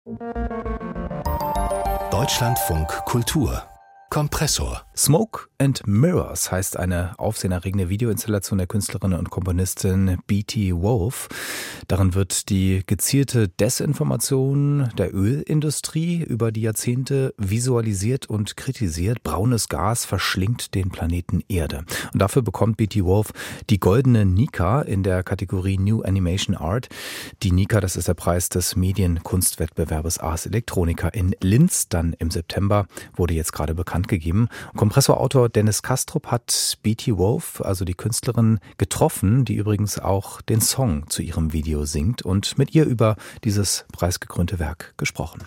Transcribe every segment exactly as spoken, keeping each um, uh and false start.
Deutschlandfunk Kultur Kompressor. Smoke and Mirrors heißt eine aufsehenerregende Videoinstallation der Künstlerin und Komponistin B T Wolf. Darin wird die gezielte Desinformation der Ölindustrie über die Jahrzehnte visualisiert und kritisiert. Braunes Gas verschlingt den Planeten Erde. Und dafür bekommt B T Wolf die goldene Nika in der Kategorie New Animation Art. Die Nika, das ist der Preis des Medienkunstwettbewerbes Ars Electronica in Linz. Dann im September wurde jetzt gerade bekannt gegeben. Kompressorautor Dennis Kastrup hat B T Wolf, also die Künstlerin, getroffen, die übrigens auch den Song zu ihrem Video singt, und mit ihr über dieses preisgekrönte Werk gesprochen.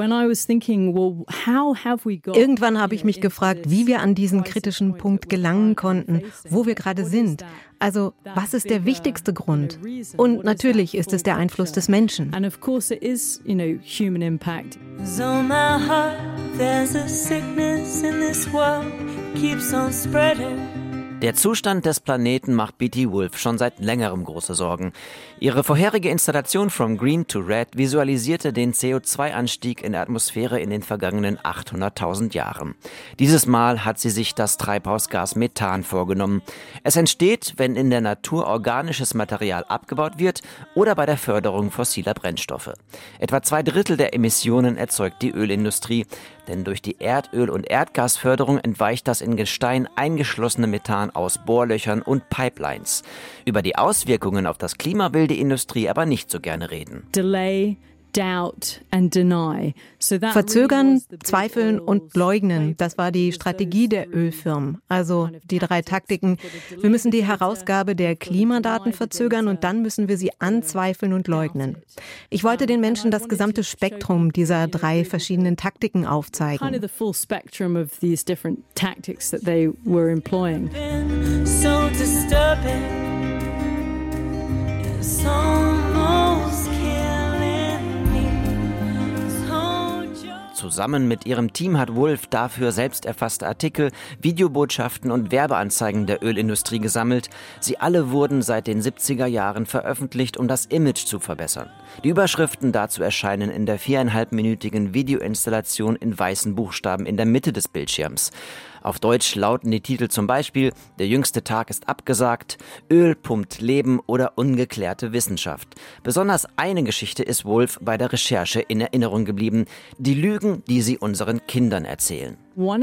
Irgendwann habe ich mich gefragt, wie wir an diesen kritischen Punkt gelangen konnten, wo wir gerade sind. Also, was ist der wichtigste Grund? Und natürlich ist es der Einfluss des Menschen. Der Zustand des Planeten macht B T Wolf schon seit längerem große Sorgen. Ihre vorherige Installation From Green to Red visualisierte den C O zwei Anstieg in der Atmosphäre in den vergangenen achthunderttausend Jahren. Dieses Mal hat sie sich das Treibhausgas Methan vorgenommen. Es entsteht, wenn in der Natur organisches Material abgebaut wird oder bei der Förderung fossiler Brennstoffe. Etwa zwei Drittel der Emissionen erzeugt die Ölindustrie, denn durch die Erdöl- und Erdgasförderung entweicht das in Gestein eingeschlossene Methan aus Bohrlöchern und Pipelines. Über die Auswirkungen auf das Klima will die Industrie aber nicht so gerne reden. Delay, doubt and deny. Verzögern, zweifeln und leugnen, das war die Strategie der Ölfirmen. Also die drei Taktiken. Wir müssen die Herausgabe der Klimadaten verzögern und dann müssen wir sie anzweifeln und leugnen. Ich wollte den Menschen das gesamte Spektrum dieser drei verschiedenen Taktiken aufzeigen. Zusammen mit ihrem Team hat Wolf dafür selbst erfasste Artikel, Videobotschaften und Werbeanzeigen der Ölindustrie gesammelt. Sie alle wurden seit den siebziger Jahren veröffentlicht, um das Image zu verbessern. Die Überschriften dazu erscheinen in der viereinhalbminütigen Videoinstallation in weißen Buchstaben in der Mitte des Bildschirms. Auf Deutsch lauten die Titel zum Beispiel: Der jüngste Tag ist abgesagt, Öl pumpt Leben oder ungeklärte Wissenschaft. Besonders eine Geschichte ist Wolf bei der Recherche in Erinnerung geblieben: Die Lügen, die sie unseren Kindern erzählen.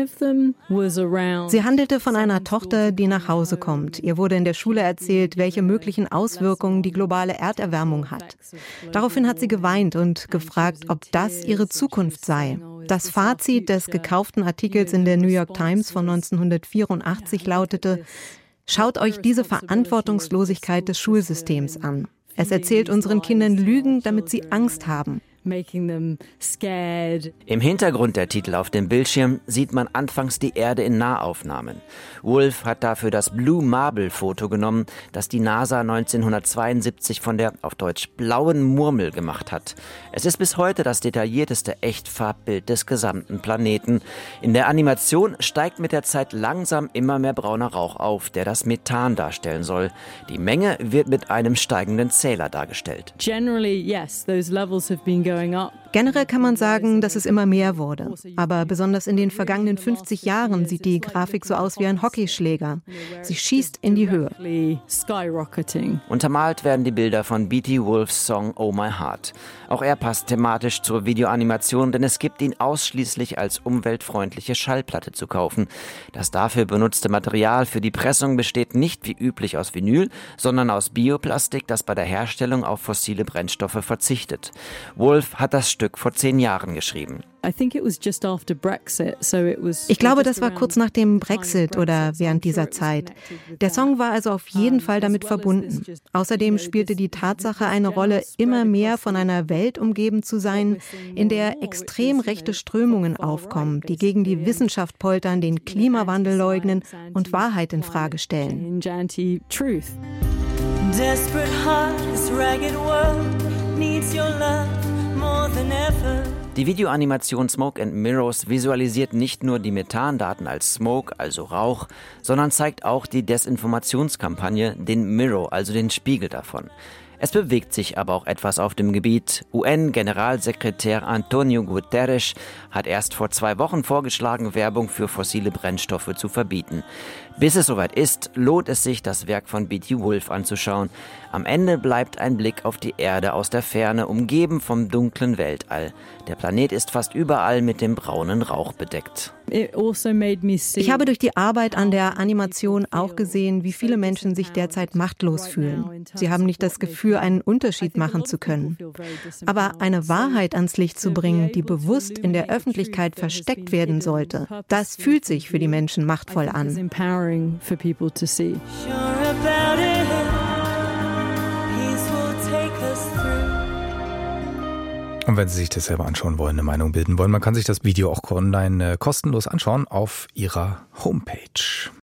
Sie handelte von einer Tochter, die nach Hause kommt. Ihr wurde in der Schule erzählt, welche möglichen Auswirkungen die globale Erderwärmung hat. Daraufhin hat sie geweint und gefragt, ob das ihre Zukunft sei. Das Fazit des gekauften Artikels in der New York Times von neunzehnhundertvierundachtzig lautete: Schaut euch diese Verantwortungslosigkeit des Schulsystems an. Es erzählt unseren Kindern Lügen, damit sie Angst haben. Making them scared. Im Hintergrund der Titel auf dem Bildschirm sieht man anfangs die Erde in Nahaufnahmen. Wolf hat dafür das Blue Marble Foto genommen, das die NASA neunzehnhundertzweiundsiebzig von der auf Deutsch blauen Murmel gemacht hat. Es ist bis heute das detaillierteste Echtfarbbild des gesamten Planeten. In der Animation steigt mit der Zeit langsam immer mehr brauner Rauch auf, der das Methan darstellen soll. Die Menge wird mit einem steigenden Zähler dargestellt. Generally, yes, those levels have been going up. Generell kann man sagen, dass es immer mehr wurde. Aber besonders in den vergangenen fünfzig Jahren sieht die Grafik so aus wie ein Hockeyschläger. Sie schießt in die Höhe. Untermalt werden die Bilder von B T Wolfs Song Oh My Heart. Auch er passt thematisch zur Videoanimation, denn es gibt ihn ausschließlich als umweltfreundliche Schallplatte zu kaufen. Das dafür benutzte Material für die Pressung besteht nicht wie üblich aus Vinyl, sondern aus Bioplastik, das bei der Herstellung auf fossile Brennstoffe verzichtet. Wolf hat das Stück vor zehn Jahren geschrieben. Ich glaube, das war kurz nach dem Brexit oder während dieser Zeit. Der Song war also auf jeden Fall damit verbunden. Außerdem spielte die Tatsache eine Rolle, immer mehr von einer Welt umgeben zu sein, in der extrem rechte Strömungen aufkommen, die gegen die Wissenschaft poltern, den Klimawandel leugnen und Wahrheit in Frage stellen. Desperate heart, this ragged world needs your love more than ever. Die Videoanimation Smoke and Mirrors visualisiert nicht nur die Methandaten als Smoke, also Rauch, sondern zeigt auch die Desinformationskampagne, den Mirror, also den Spiegel davon. Es bewegt sich aber auch etwas auf dem Gebiet. U N-Generalsekretär Antonio Guterres hat erst vor zwei Wochen vorgeschlagen, Werbung für fossile Brennstoffe zu verbieten. Bis es soweit ist, lohnt es sich, das Werk von B T Wolf anzuschauen. Am Ende bleibt ein Blick auf die Erde aus der Ferne, umgeben vom dunklen Weltall. Der Planet ist fast überall mit dem braunen Rauch bedeckt. Ich habe durch die Arbeit an der Animation auch gesehen, wie viele Menschen sich derzeit machtlos fühlen. Sie haben nicht das Gefühl, einen Unterschied machen zu können. Aber eine Wahrheit ans Licht zu bringen, die bewusst in der Öffentlichkeit versteckt werden sollte, das fühlt sich für die Menschen machtvoll an. Und wenn Sie sich das selber anschauen wollen, eine Meinung bilden wollen, man kann sich das Video auch online äh, kostenlos anschauen auf Ihrer Homepage.